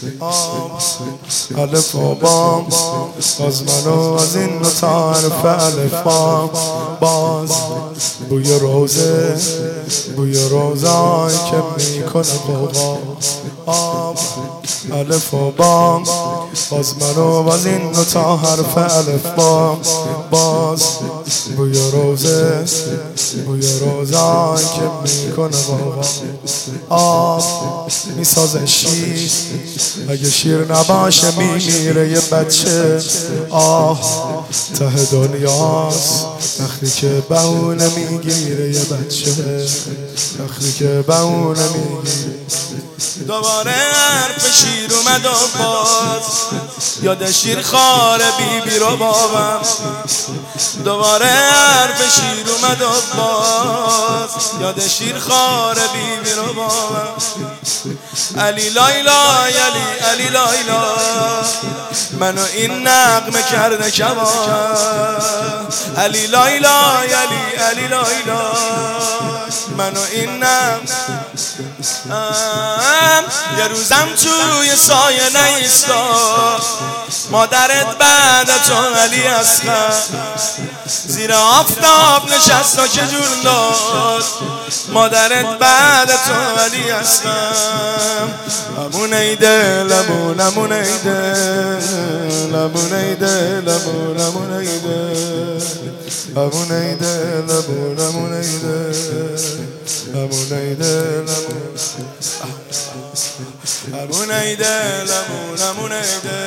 الف و بام باز منو از این دو تا حرف الفام باز بوی روزه بوی روزایی که میکنه قوقا الف و بام باز منو از این دو تا حرف الفام باز بوی روزه بوی روزایی که میکنه قوقا میسازه شیر اگه شیر نباشه میمیره یه بچه ته دنیاست وقتی که بهونه میگیره یه بچه وقتی که بهونه میگیره دوباره حرف شیر اومد و باز یاد شیر خار بیبی رو بابم دوباره حرف شیر اومد و باز یاد شیر خار بیبی رو بابم علی لایلا علی لایلا منو این نغمه کرده کمان علی لایلا علی لایلا منو این نغمه یه روزم توی سایه نیستا مادرت بعد تو علی اصغر زیر آفتاب نشستا که جون داد مادرت بعد تو علی اصغر امونه دل امونه دل امونه دل امونه دل امونه دل امونه دل امونه دل امونه دل امونه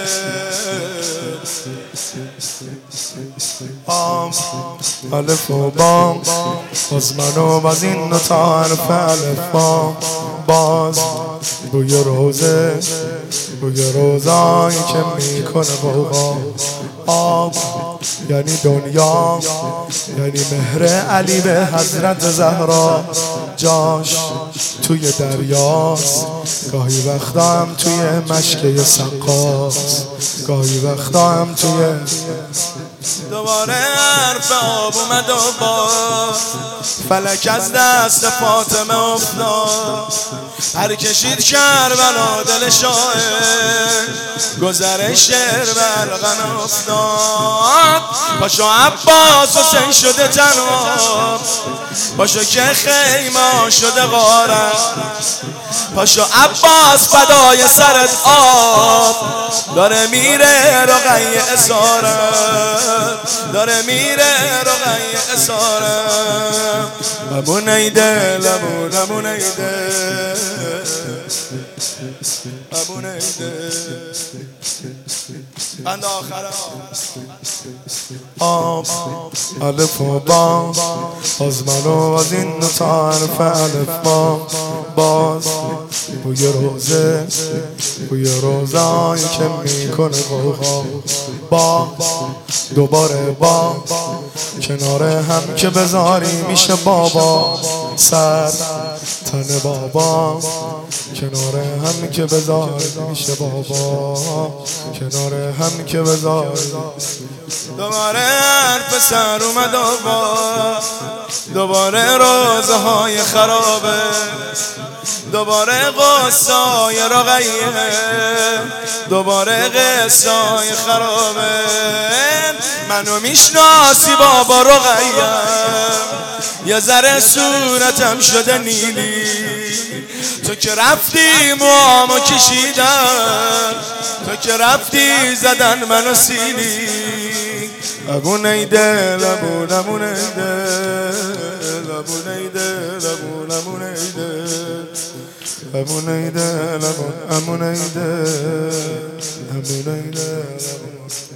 الف و بام باز منو از این دو تا حرف الفام باز بوی روزه بوی روزایی که میکنه قوقا یعنی دنیا یعنی مهر علی به حضرت زهرا جاش توی دریاست گاهی وقتا هم توی مشکه سقاست گاهی وقتا هم توی دوباره حرف آب اومد و باز فلک از دست فاطمه افتاد هر کشید کربلا دل شاعر گذرش شعر برقن افتاد پاشو عباس حسین شده تنها پاشو که خیمه شده غارت پاشو عباس فدای سرت آب داره میره رقیه اسارت داره میره رقیه اسارت امونه دل امونه دل امونه دل بند آخره الف و بام باز منو از این دو تا حرف الفام باز بوی روزه بوی روزایی که میکنه قوقا دوباره با کنار هم که بذاری میشه بابا سر تن بابا کنار هم که بذاری میشه بابا کنار هم که بذاری دوباره حرف سر اومد و دوباره روزهای خرابه دوباره قصای رقیه دوباره قصای خرابه منو میشناسی بابا رقیه یه ذره صورتم شده نیلی تو که رفتی موامو کشیدن تو که رفتی زدن منو سیلی امونه دل امونه دل امونه دل امونه دل امونه دل امونه دل امونه دل